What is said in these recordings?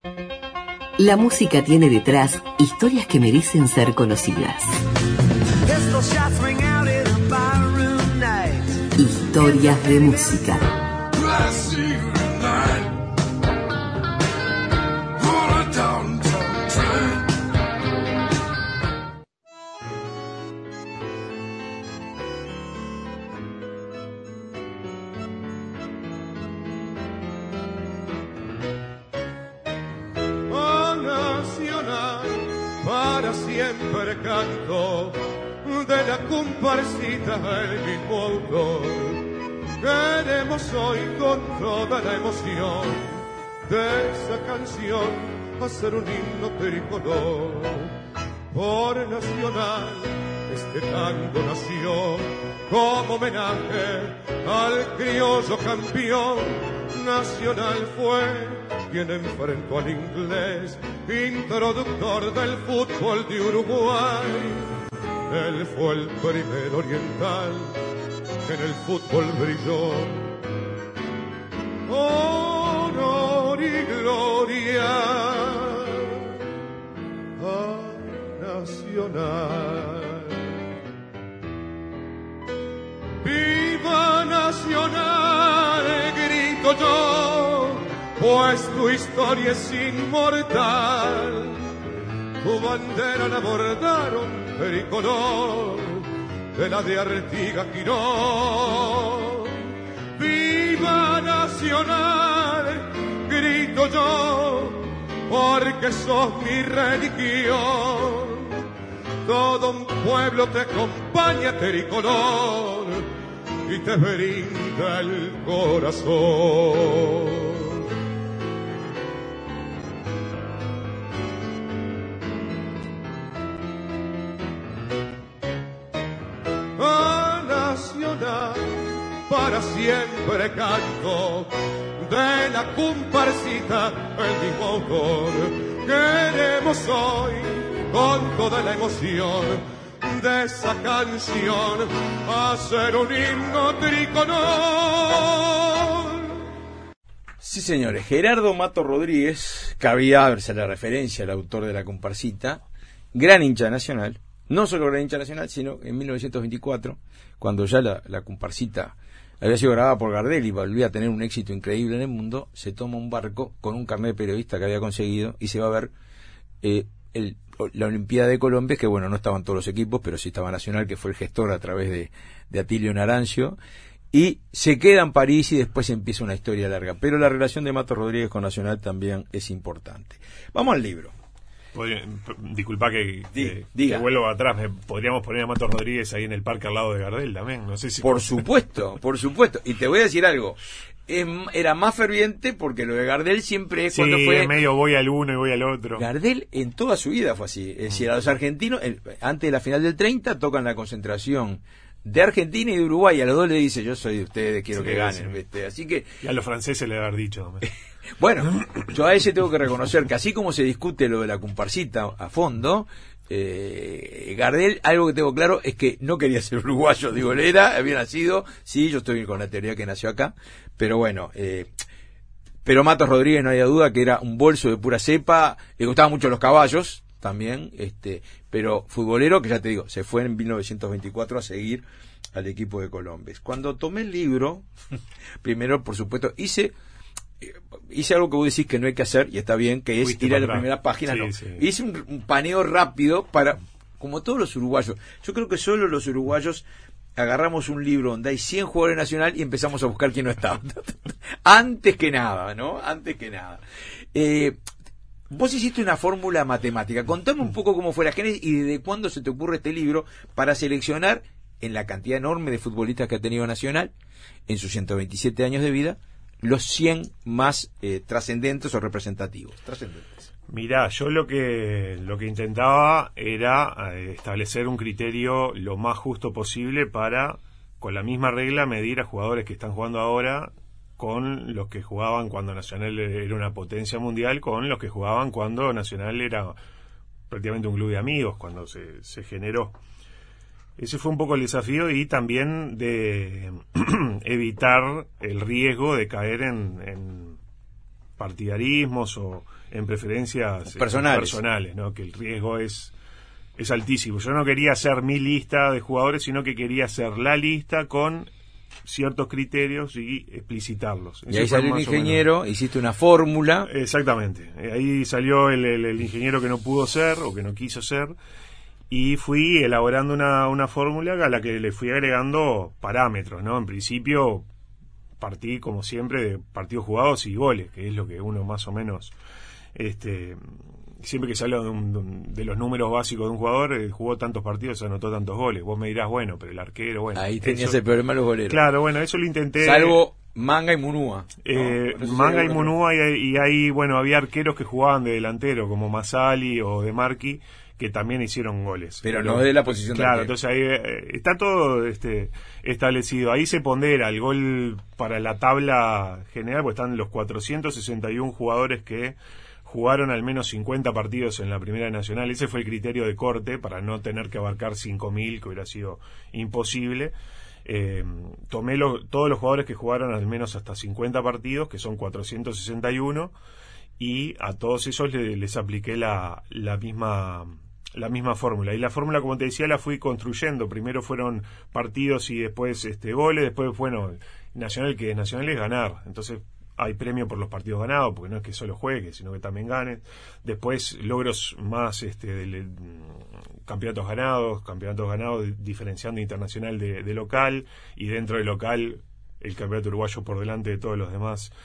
La música tiene detrás historias que merecen ser conocidas. Historias de música. Siempre canto de la comparsita el mismo autor. Queremos hoy con toda la emoción de esa canción hacer un himno tricolor. Por Nacional este tango nació como homenaje al criollo campeón. Nacional fue quien enfrentó al inglés, introductor del fútbol de Uruguay. Él fue el primer oriental que en el fútbol brilló. Honor y gloria a Nacional. ¡Viva Nacional! Grito yo, pues tu historia es inmortal. Tu bandera la bordaron tricolor de la de Artigas Quirón. ¡Viva Nacional! Grito yo, porque sos mi religión. Todo un pueblo te acompaña tricolor y te brinda el corazón. Para siempre canto de la comparsita el mismo autor. Queremos hoy con toda la emoción de esa canción hacer un himno tricolor. Sí, señores, Gerardo Mato Rodríguez, cabía verse la referencia al autor de la comparsita, gran hincha nacional, no solo gran hincha nacional, sino en 1924, cuando ya la comparsita había sido grabada por Gardel y volvía a tener un éxito increíble en el mundo, se toma un barco con un carnet de periodista que había conseguido y se va a ver la Olimpiada de Colombia, que bueno, no estaban todos los equipos, pero sí estaba Nacional, que fue el gestor a través de Atilio Narancio, y se queda en París y después empieza una historia larga. Pero la relación de Mato Rodríguez con Nacional también es importante. Vamos al libro. Disculpa que vuelvo atrás, podríamos poner a Mato Rodríguez ahí en el parque al lado de Gardel también, no sé si... Por supuesto, y te voy a decir algo, era más ferviente porque lo de Gardel siempre es cuando fue... medio voy al uno y voy al otro. Gardel en toda su vida fue así, es decir, a los argentinos, antes de la final del 30 tocan la concentración de Argentina y de Uruguay, a los dos le dice, yo soy de ustedes, quiero que ganen, ¿viste? Así que... Y a los franceses le haber dicho también. Bueno, yo a ese tengo que reconocer que así como se discute lo de la comparsita a fondo, Gardel, algo que tengo claro es que no quería ser uruguayo, digo, había nacido, sí, yo estoy con la teoría que nació acá, pero bueno, pero Matos Rodríguez no había duda que era un bolso de pura cepa, le gustaban mucho los caballos también, pero futbolero, que ya te digo, se fue en 1924 a seguir al equipo de Colombes. Cuando tomé el libro, primero, por supuesto, hice algo que vos decís que no hay que hacer, y está bien, que es ir a la primera página. Hice un paneo rápido para, como todos los uruguayos, yo creo que solo los uruguayos agarramos un libro donde hay 100 jugadores nacional y empezamos a buscar quién no estaba. Antes que nada, ¿no? Vos hiciste una fórmula matemática. Contame un poco cómo fue la génesis y desde cuándo se te ocurre este libro para seleccionar, en la cantidad enorme de futbolistas que ha tenido Nacional en sus 127 años de vida, los 100 más trascendentes o representativos. Mirá, yo lo que intentaba era establecer un criterio lo más justo posible para, con la misma regla, medir a jugadores que están jugando ahora con los que jugaban cuando Nacional era una potencia mundial, con los que jugaban cuando Nacional era prácticamente un club de amigos, cuando se generó. Ese fue un poco el desafío, y también de evitar el riesgo de caer en partidarismos o en preferencias personales, ¿no? Que el riesgo es altísimo. Yo no quería hacer mi lista de jugadores, sino que quería hacer la lista con ciertos criterios y explicitarlos. Y ahí salió el ingeniero, hiciste una fórmula. Exactamente. Ahí salió el ingeniero que no pudo ser o que no quiso ser, y fui elaborando una fórmula a la que le fui agregando parámetros, ¿no? En principio partí, como siempre, de partidos jugados y goles, que es lo que uno más o menos... siempre que se habla de los números básicos de un jugador, jugó tantos partidos, anotó tantos goles. Vos me dirás, bueno, pero el arquero, bueno... Ahí tenías el problema de los goleros. Claro, bueno, eso lo intenté... Salvo Manga y Munúa. Manga y Munúa, y ahí, bueno, había arqueros que jugaban de delantero, como Masali o De Marchi, que también hicieron goles. Pero no de la posición de arquero. Entonces ahí está todo establecido. Ahí se pondera el gol para la tabla general, pues están los 461 jugadores que jugaron al menos 50 partidos en la Primera Nacional. Ese fue el criterio de corte para no tener que abarcar 5.000, que hubiera sido imposible. Tomé todos los jugadores que jugaron al menos hasta 50 partidos, que son 461, y a todos esos les apliqué la misma fórmula. Y la fórmula, como te decía, la fui construyendo. Primero fueron partidos y después goles. Después, bueno, Nacional, que Nacional es ganar. Entonces hay premio por los partidos ganados, porque no es que solo juegues, sino que también ganes. Después logros más campeonatos ganados, diferenciando internacional de local, y dentro del local el campeonato uruguayo por delante de todos los demás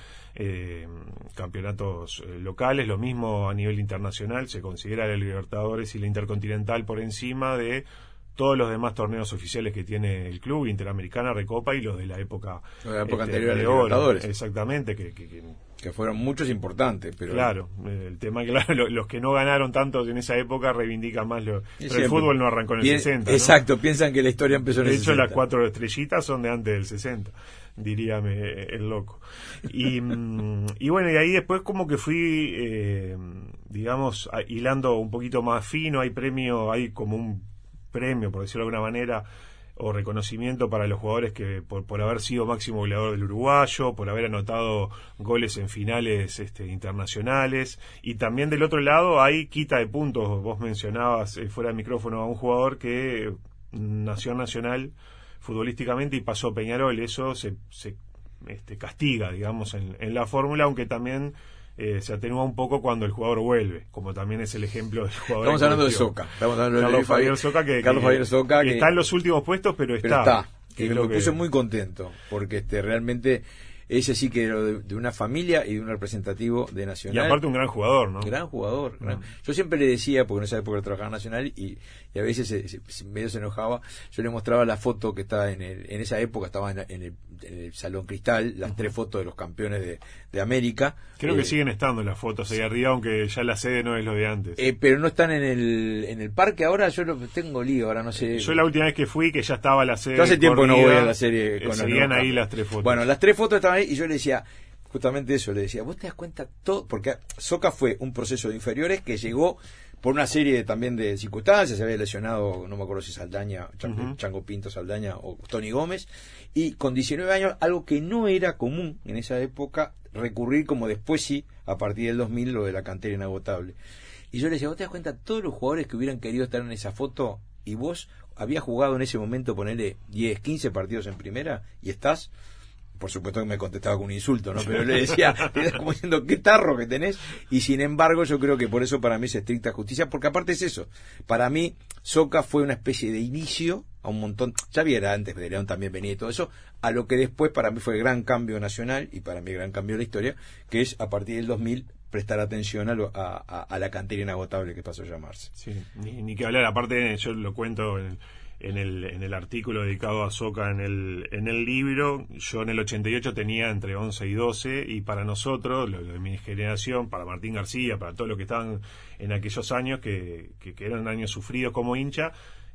campeonatos locales. Lo mismo a nivel internacional, se considera la Libertadores y la Intercontinental por encima de todos los demás torneos oficiales que tiene el club, Interamericana, Recopa y los de la época anterior a la Libertadores. Exactamente, que fueron muchos importantes, pero claro, el tema es que los que no ganaron tanto en esa época reivindican más pero el fútbol no arrancó en el 60, ¿no? Exacto, piensan que la historia empezó en el 60. De hecho, las 4 estrellitas son de antes del 60, diríame el loco. Y bueno, y ahí después como que fui digamos, hilando un poquito más fino. Hay como un premio, por decirlo de alguna manera, o reconocimiento para los jugadores que por haber sido máximo goleador del uruguayo, por haber anotado goles en finales internacionales. Y también del otro lado hay quita de puntos. Vos mencionabas fuera del micrófono a un jugador que nació en Nacional futbolísticamente y pasó a Peñarol. Eso se castiga, digamos, en la fórmula, aunque también se atenúa un poco cuando el jugador vuelve, como también es el ejemplo del jugador. Estamos hablando de Soca. Estamos hablando de Carlos Javier Soca, que está en los últimos puestos, pero está. Que me puse muy contento, porque realmente ese sí que era de una familia y de un representativo de Nacional. Y aparte un gran jugador, ¿no? Gran jugador. Yo siempre le decía, porque en esa época trabajaba en Nacional y a veces medio se enojaba, yo le mostraba la foto que estaba en esa época, estaba en el Salón Cristal, las 3 fotos de los campeones de América. Creo que siguen estando las fotos ahí arriba, aunque ya la sede no es lo de antes. Pero no están en el parque ahora. Yo tengo lío, ahora no sé. Yo la última vez que fui, que ya estaba la sede. Yo hace tiempo no voy a la serie. Seguían ahí las 3 fotos. Bueno, las 3 fotos estaban ahí y yo le decía justamente eso, le decía, vos te das cuenta todo, porque Soca fue un proceso de inferiores que llegó por una serie también de circunstancias. Se había lesionado, no me acuerdo si Saldaña, Chango Pinto Saldaña o Tony Gómez, y con 19 años, algo que no era común en esa época, recurrir, como después sí, a partir del 2000, lo de la cantera inagotable. Y yo le decía, vos te das cuenta todos los jugadores que hubieran querido estar en esa foto, y vos habías jugado en ese momento, ponerle 10, 15 partidos en primera, y estás... Por supuesto que me contestaba con un insulto, ¿no? Pero le decía, como diciendo, qué tarro que tenés. Y sin embargo, yo creo que por eso para mí es estricta justicia, porque aparte es eso. Para mí, Soca fue una especie de inicio a un montón. Ya viera antes, de León también venía y todo eso, a lo que después para mí fue el gran cambio nacional y para mí el gran cambio de la historia, que es a partir del 2000 prestar atención a la cantera inagotable que pasó a llamarse. Sí, ni que hablar. Aparte, yo lo cuento en el artículo dedicado a Soca en el libro. Yo en el 88 tenía entre 11 y 12, y para nosotros, lo de mi generación, para Martín García, para todos los que estaban en aquellos años, que eran años sufridos como hincha,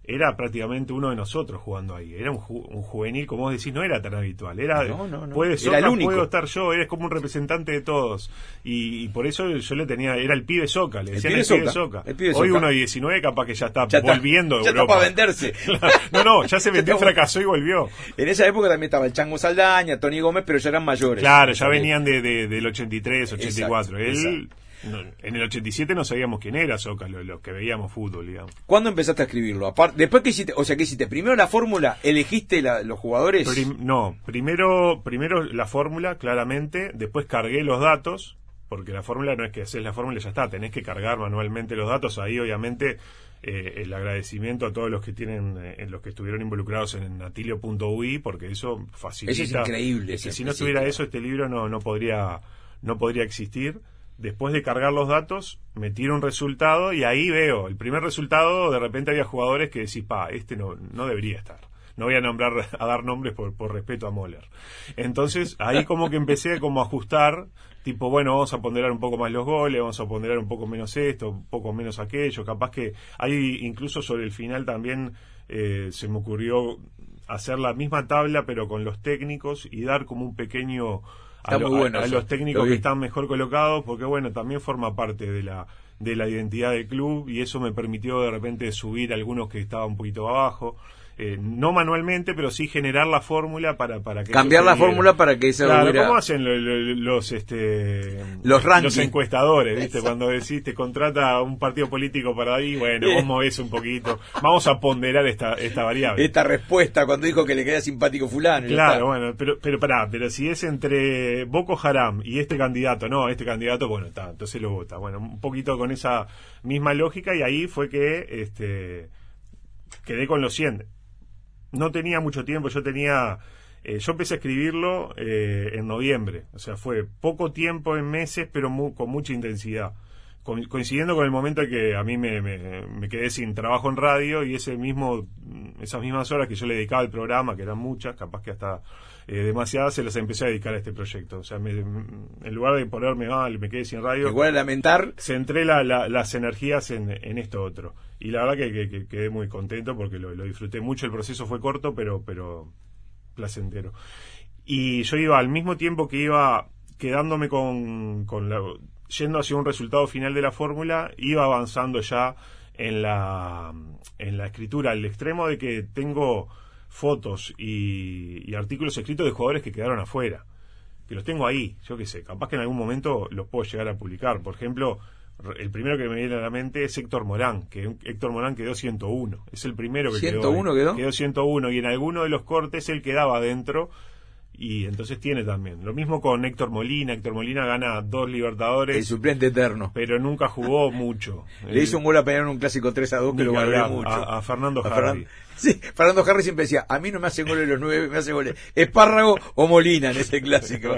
era prácticamente uno de nosotros jugando ahí. Era un juvenil, como vos decís, no era tan habitual. Era, No. Puede Era el único. puedo estar yo, eres como un representante de todos. Y por eso yo le tenía, era el pibe Soca, le decían el pibe Soca. Hoy uno de 19 capaz que ya está volviendo de ya Europa. está para venderse. No, ya se vendió, fracasó y volvió. En esa época también estaba el Chango Saldaña, Tony Gómez, pero ya eran mayores. Claro, ya venían del 83, 84. Exacto. En el 87 no sabíamos quién era Soca, los que veíamos fútbol, digamos. ¿Cuándo empezaste a escribirlo? Después que hiciste, o sea, ¿qué hiciste? Primero la fórmula, elegiste los jugadores. Primero la fórmula, claramente, después cargué los datos, porque la fórmula no es que haces la fórmula y ya está, tenés que cargar manualmente los datos. Ahí obviamente el agradecimiento a todos los que los que estuvieron involucrados en atilio.ui, porque eso facilita. Eso es increíble. Si no estuviera eso, este libro no podría existir. Después de cargar los datos, me tiro un resultado y ahí veo, el primer resultado, de repente había jugadores que decís, este no debería estar. No voy a dar nombres por respeto a Moller. Entonces, ahí como que empecé como a ajustar, tipo, bueno, vamos a ponderar un poco más los goles, vamos a ponderar un poco menos esto, un poco menos aquello. Capaz que hay, incluso sobre el final también, se me ocurrió hacer la misma tabla, pero con los técnicos y dar como un pequeño... a los técnicos que están mejor colocados, porque bueno, también forma parte de la identidad del club, y eso me permitió de repente subir algunos que estaban un poquito abajo, no manualmente, pero sí generar la fórmula para que cambiar la fórmula para que eso hubiera... ¿Cómo hacen los rankings, los encuestadores, viste? Cuando decís, te contrata un partido político para ahí, bueno, vos movés un poquito, vamos a ponderar esta variable, esta respuesta cuando dijo que le queda simpático fulano. Claro, bueno, pero si es entre Boko Haram y este candidato, bueno, está, entonces lo vota. Bueno, un poquito con esa misma lógica, y ahí fue que quedé con los 100. No tenía mucho tiempo, yo empecé a escribirlo en noviembre, o sea, fue poco tiempo en meses, pero con mucha intensidad, coincidiendo con el momento en que a mí me quedé sin trabajo en radio, y esas mismas horas que yo le dedicaba al programa, que eran muchas, capaz que hasta demasiadas, se las empecé a dedicar a este proyecto. O sea, en lugar de ponerme mal, me quedé sin radio, igual a lamentar, centré las energías en esto otro, y la verdad que quedé muy contento porque lo disfruté mucho. El proceso fue corto, pero placentero, y yo iba al mismo tiempo que iba quedándome yendo hacia un resultado final de la fórmula, iba avanzando ya en la escritura, al extremo de que tengo fotos y artículos escritos de jugadores que quedaron afuera, que los tengo ahí, yo qué sé, capaz que en algún momento los puedo llegar a publicar. Por ejemplo, el primero que me viene a la mente es Héctor Morán, que Héctor Morán quedó 101, es el primero que 101 quedó 101, y en alguno de los cortes él quedaba adentro, y entonces tiene también. Lo mismo con Héctor Molina gana 2 Libertadores, el suplente eterno, pero nunca jugó mucho. Le hizo un gol a Peñarol en un clásico 3-2 que lo valoré mucho. A Fernando Harry. Sí, Fernando Harry siempre decía, a mí no me hacen goles los 9, me hacen goles Espárrago o Molina en ese clásico.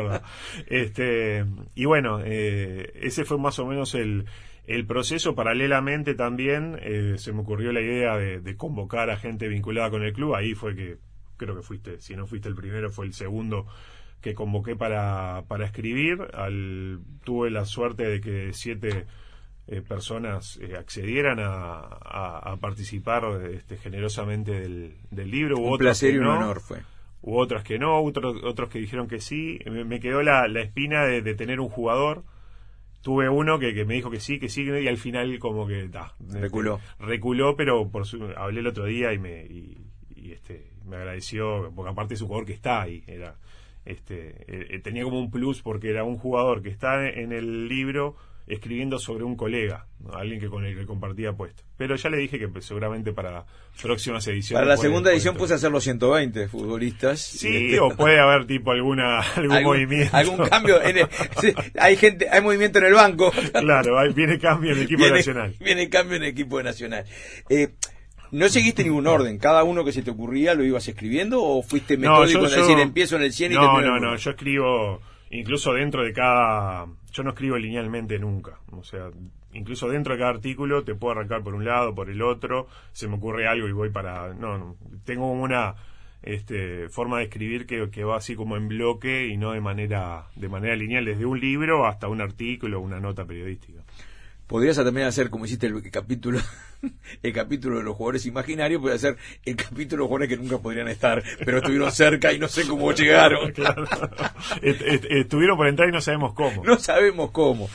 Y bueno, ese fue más o menos el proceso. Paralelamente también se me ocurrió la idea de convocar a gente vinculada con el club. Ahí fue que creo que fuiste, si no fuiste el primero, fue el segundo que convoqué para escribir. Tuve la suerte de que 7 personas accedieran a participar generosamente del libro. Un placer y un honor fue. Hubo otras que no, otros que dijeron que sí. Me quedó la espina de tener un jugador. Tuve uno que me dijo que sí, y al final como que reculó, pero hablé el otro día y me agradeció, porque aparte es un jugador que está ahí, tenía como un plus, porque era un jugador que está en el libro escribiendo sobre un colega, ¿no? Alguien con el que compartía puesto. Pero ya le dije que seguramente para próximas ediciones, para la segunda edición puse a hacer los 120 futbolistas. Sí, o puede haber tipo algún movimiento, algún cambio sí, hay movimiento en el banco. Claro, viene cambio en el equipo nacional. Viene cambio en el equipo nacional. ¿No seguiste ningún orden? ¿Cada uno que se te ocurría lo ibas escribiendo, o fuiste metódico en decir empiezo en el 100 y termino en el 1? No, yo escribo incluso dentro de cada... Yo no escribo linealmente nunca, o sea, incluso dentro de cada artículo te puedo arrancar por un lado, por el otro, se me ocurre algo y voy para... No, tengo como una forma de escribir que va así como en bloque y no de manera lineal, desde un libro hasta un artículo, una nota periodística. podrías también hacer, como hiciste el capítulo de los jugadores imaginarios, podrías hacer el capítulo de los jugadores que nunca podrían estar, pero estuvieron cerca y no sé cómo llegaron. Claro. Estuvieron por entrar y no sabemos cómo. No sabemos cómo.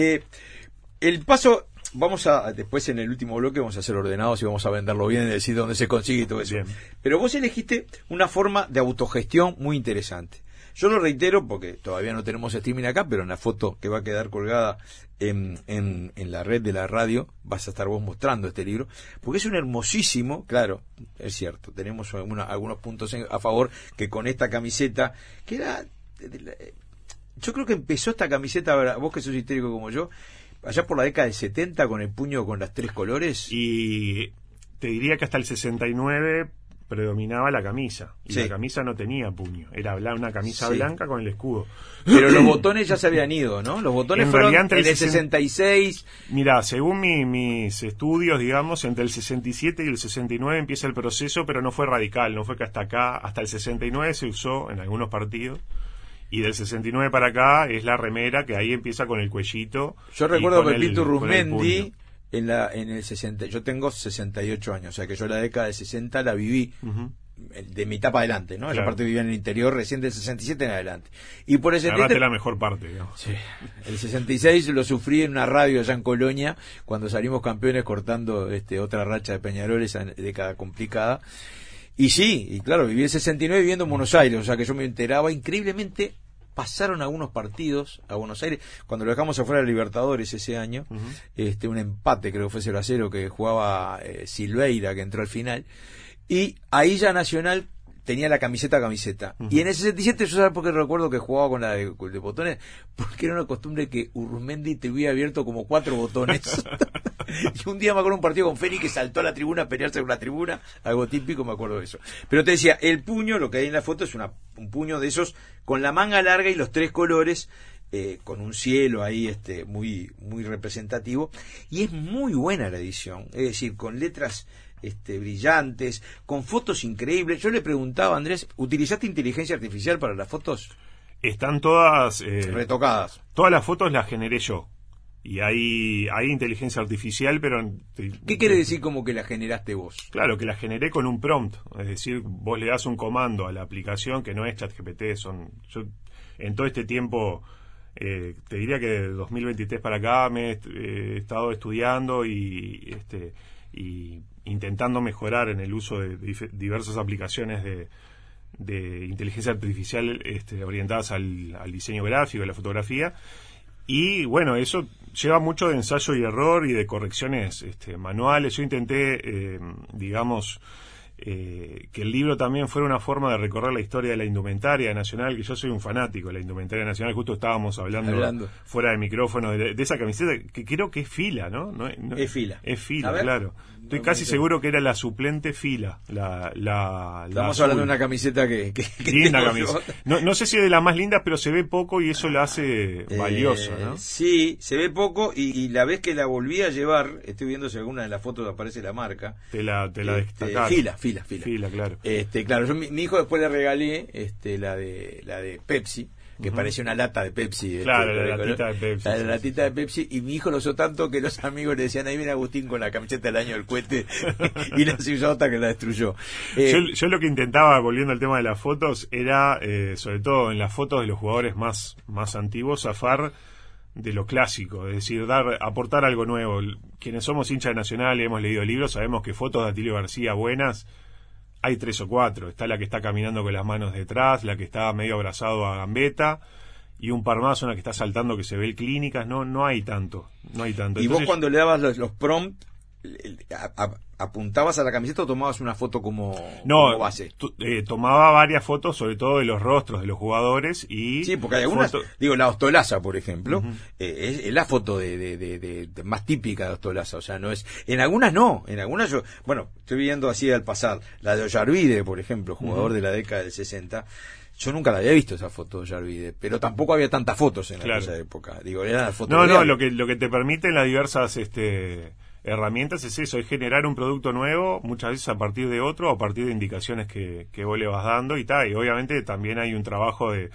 El paso, después en el último bloque vamos a hacer ordenados y vamos a venderlo bien y decir dónde se consigue y todo eso. Bien. Pero vos elegiste una forma de autogestión muy interesante. Yo lo reitero porque todavía no tenemos streaming acá, pero en la foto que va a quedar colgada en la red de la radio vas a estar vos mostrando este libro, porque es un hermosísimo, claro, es cierto, tenemos algunos puntos a favor, que con esta camiseta, que era, yo creo que empezó esta camiseta, vos que sos histérico como yo, allá por la década del 70 con el puño con las 3 colores. Y te diría que hasta el 69 predominaba la camisa, y sí. La camisa no tenía puño, era una camisa blanca con el escudo. Pero los botones ya se habían ido, ¿no? Los botones En fueron realidad, en el 66. Mira, según mis estudios, digamos, entre el 67 y el 69 empieza el proceso, pero no fue radical, no fue que hasta acá, hasta el 69 se usó en algunos partidos, y del 69 para acá es la remera, que ahí empieza con el cuellito. Yo recuerdo con Pepito con el Urmendi puño. en el 60, yo tengo 68 años, o sea que yo la década del 60 la viví de mitad para adelante, ¿no? Claro. Esa parte vivía en el interior, recién del 67 en adelante. Y por el 70, Agarraste la mejor parte, digamos. sí, el 66 lo sufrí en una radio allá en Colonia, cuando salimos campeones cortando otra racha de Peñarol, esa década complicada. Y sí, y claro, viví el 69 viviendo en Buenos Aires, o sea que yo me enteraba increíblemente. Pasaron algunos partidos a Buenos Aires, cuando lo dejamos afuera de Libertadores ese año, un empate, creo que fue 0-0, que jugaba Silveira, que entró al final, y ahí ya Nacional tenía la camiseta. Y en el 67 yo sabía por qué recuerdo que jugaba con la de botones, porque era una costumbre que Urmendi te hubiera abierto como 4 botones. Y un día me acuerdo un partido con Félix que saltó a la tribuna a pelearse con la tribuna, algo típico, me acuerdo de eso. Pero te decía, el puño, lo que hay en la foto es un puño de esos con la manga larga y los 3 colores, con un cielo ahí muy muy representativo, y es muy buena la edición, es decir, con letras brillantes, con fotos increíbles. Yo le preguntaba a Andrés, ¿utilizaste inteligencia artificial para las fotos? Están todas retocadas. Todas las fotos las generé yo. Y hay inteligencia artificial, pero... ¿Qué quiere decir como que la generaste vos? Claro, que la generé con un prompt. Es decir, vos le das un comando a la aplicación que no es ChatGPT. Yo en todo este tiempo, te diría que de 2023 para acá me he estado estudiando y intentando mejorar en el uso de diversas aplicaciones de inteligencia artificial orientadas al diseño gráfico, a la fotografía. Y bueno, eso lleva mucho de ensayo y error y de correcciones manuales. Yo intenté, que el libro también fuera una forma de recorrer la historia de la indumentaria nacional, que yo soy un fanático de la indumentaria nacional. Justo estábamos hablando. Fuera de micrófono de esa camiseta, que creo que es fila, ¿no? Es fila. Es fila, claro. Estoy casi seguro que era la suplente fila. Estamos hablando de una camiseta que linda camisa. No sé si es de las más lindas, pero se ve poco y eso la hace valiosa, ¿no? Sí, se ve poco y la vez que la volví a llevar, estoy viendo si alguna de las fotos aparece la marca. Te la destacaron. Fila, claro. Claro, yo mi hijo después le regalé la de Pepsi, que parecía una lata de Pepsi. Claro, la latita de Pepsi. La latita de Pepsi, y mi hijo lo usó tanto que los amigos le decían, ahí viene Agustín con la camiseta del año del cohete, y la usó hasta que la destruyó. Yo lo que intentaba, volviendo al tema de las fotos, era, sobre todo en las fotos de los jugadores más antiguos, zafar de lo clásico, es decir, aportar algo nuevo. Quienes somos hinchas de Nacional y hemos leído libros, sabemos que fotos de Atilio García buenas hay 3 o 4. Está la que está caminando con las manos detrás, la que está medio abrazado a Gambetta, y un par más, una que está saltando que se ve el Clínicas. No hay tanto. Y entonces, vos cuando le dabas los prompts, ¿apuntabas a la camiseta o tomabas una foto como base? Tomaba varias fotos, sobre todo de los rostros de los jugadores. Sí, porque hay algunas, la Ostolaza, por ejemplo, es la foto de más típica de Ostolaza, o sea, no es, en algunas yo, estoy viendo así al pasar, la de Ollarvide, por ejemplo, jugador de la década del 60, yo nunca la había visto esa foto de Ollarvide, pero tampoco había tantas fotos en esa época, eran fotos lo que te permiten las diversas herramientas es eso, es generar un producto nuevo, muchas veces a partir de otro, o a partir de indicaciones que vos le vas dando y obviamente también hay un trabajo de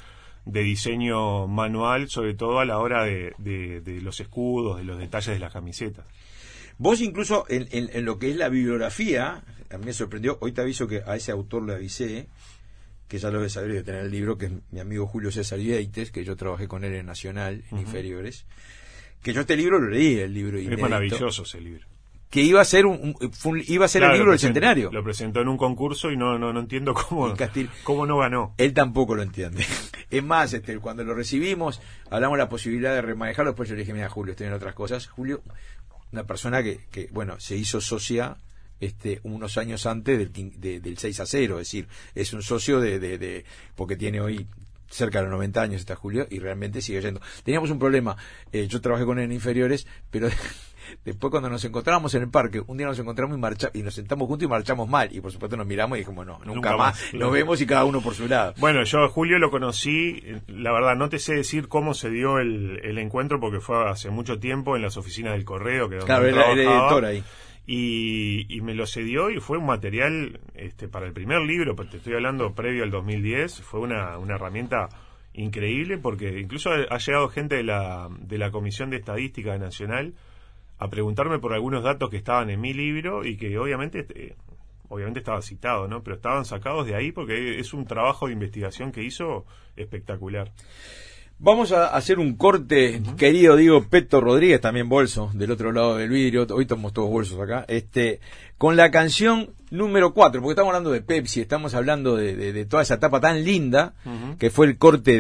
de diseño manual, sobre todo a la hora de los escudos, de los detalles de las camisetas. Vos incluso en lo que es la bibliografía, a mí me sorprendió, hoy te aviso que a ese autor le avisé, que ya lo debe saber de tener el libro, que es mi amigo Julio César Ibeites, que yo trabajé con él en Nacional, en inferiores, que yo este libro lo leí, el libro inédito. Es maravilloso ese libro. Que iba a ser iba a ser Claro, el libro del centenario. Lo presentó en un concurso y no entiendo cómo no ganó. Él tampoco lo entiende. Es más, cuando lo recibimos, hablamos de la posibilidad de remanejarlo, después yo le dije, mira Julio, estoy en otras cosas. Julio, una persona que bueno, se hizo socia unos años antes del 6-0, es decir, es un socio porque tiene hoy cerca de los 90 años, está Julio, y realmente sigue yendo. Teníamos un problema, yo trabajé con él en inferiores, pero después cuando nos encontrábamos en el parque, un día nos encontramos y nos sentamos juntos y marchamos mal, y por supuesto nos miramos y dijimos, no, nunca más, nos vemos y cada uno por su lado. Bueno, yo a Julio lo conocí, la verdad no te sé decir cómo se dio el encuentro, porque fue hace mucho tiempo en las oficinas del Correo, que claro, era el editor ahí. Y me lo cedió y fue un material para el primer libro, te estoy hablando previo al 2010, fue una herramienta increíble, porque incluso ha llegado gente de la Comisión de Estadística Nacional a preguntarme por algunos datos que estaban en mi libro y que obviamente estaba citado, ¿no? Pero estaban sacados de ahí porque es un trabajo de investigación que hizo espectacular. Vamos a hacer un corte, querido Diego Peto Rodríguez, también bolso, del otro lado del vidrio, hoy estamos todos bolsos acá, con la canción número 4, porque estamos hablando de Pepsi, estamos hablando de toda esa etapa tan linda, que fue el corte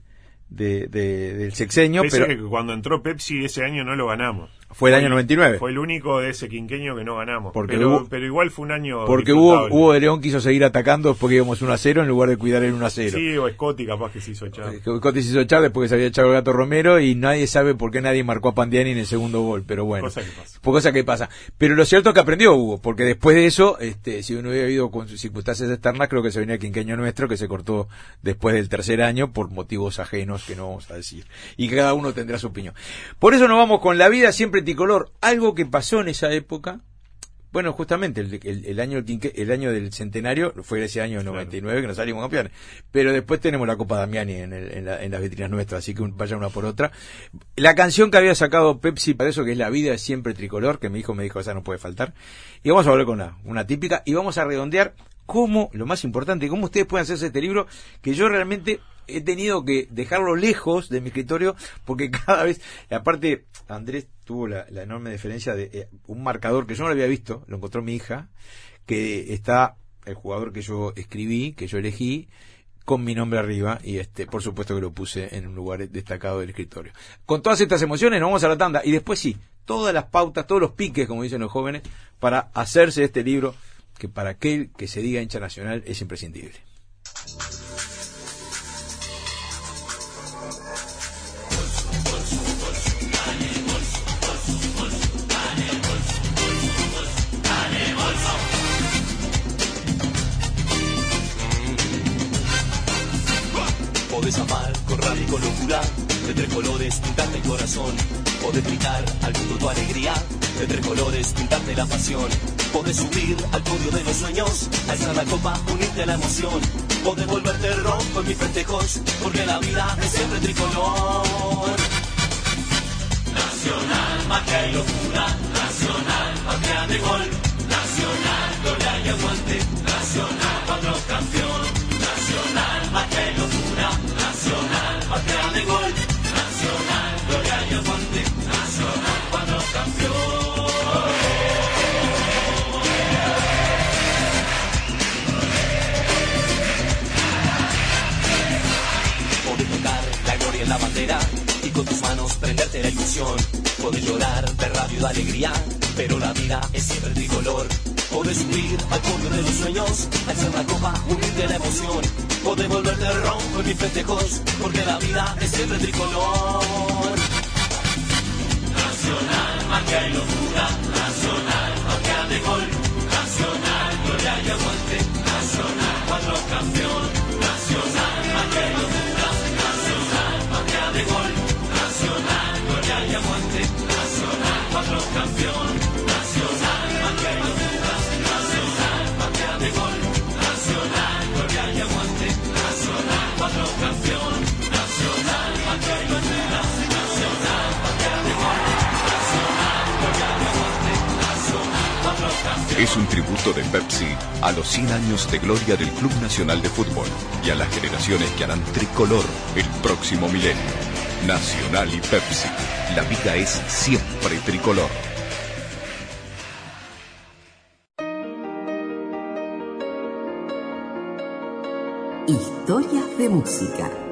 del sexenio. Pese pero que cuando entró Pepsi ese año no lo ganamos. Fue el año 99. Fue el único de ese quinquenio que no ganamos. Pero igual fue un año. Porque Hugo de León quiso seguir atacando después que íbamos 1-0 en lugar de cuidar el 1-0. Sí, o Scotti capaz que se hizo echar. Scotti se hizo echar después que se había echado el Gato Romero y nadie sabe por qué nadie marcó a Pandiani en el segundo gol. Pero bueno. Cosa que pasa. Pero lo cierto es que aprendió Hugo, porque después de eso, si uno hubiera habido con circunstancias externas, creo que se venía el quinquenio nuestro, que se cortó después del tercer año por motivos ajenos que no vamos a decir. Y que cada uno tendrá su opinión. Por eso nos vamos con La Vida Siempre Tricolor. Algo que pasó en esa época, bueno, justamente el año del centenario fue ese año 99 que nos salimos campeones, pero después tenemos la Copa Damiani en las vitrinas nuestras, así que vaya una por otra. La canción que había sacado Pepsi para eso, que es La Vida Siempre Tricolor, que mi hijo me dijo esa no puede faltar, y vamos a volver con una típica, y vamos a redondear cómo, lo más importante, cómo ustedes pueden hacerse este libro, que yo realmente he tenido que dejarlo lejos de mi escritorio, porque cada vez, aparte, Andrés tuvo la enorme diferencia de un marcador que yo no lo había visto, lo encontró mi hija, que está el jugador que yo escribí, que yo elegí, con mi nombre arriba, y por supuesto que lo puse en un lugar destacado del escritorio. Con todas estas emociones nos vamos a la tanda, y después sí, todas las pautas, todos los piques, como dicen los jóvenes, para hacerse este libro, que para aquel que se diga hincha nacional es imprescindible. Podés amar con rabia y con locura, de tres colores pintarte el corazón. Podés gritar al mundo tu alegría, de tres colores pintarte la pasión. Podés subir al podio de los sueños, alzar la copa, unirte a la emoción. Podés volverte rojo en mis festejos, porque la vida es siempre tricolor. Nacional, magia y locura, nacional, patria de gol. Nacional, gloria y aguante, nacional, cuadro campeón. Nacional, magia y locura, nacional, patria de gol. Nacional, gloria y aguante, nacional, cuadro campeón. Podés tocar la gloria en la bandera y con tus manos prenderte la ilusión. Podés llorar, ver radio de alegría, pero la vida es siempre tricolor. Podés subir al podio de los sueños, alzar la copa, unirte a la emoción. Podés volverte rojo en mis festejos, porque la vida es siempre tricolor. Nacional, magia y locura, nacional, patria de gol. Nacional, gloria y aguante, nacional, cuadro campeón. Nacional, magia y locura, nacional, patria de gol. Nacional, gloria y aguante, nacional, cuadro campeón. Nacional, magia y locura, nacional, patria de gol. Nacional, gloria y aguante, nacional, cuadro campeón. Es un tributo de Pepsi a los 100 años de gloria del Club Nacional de Fútbol y a las generaciones que harán tricolor el próximo milenio. Nacional y Pepsi. La vida es siempre tricolor. Historias de música.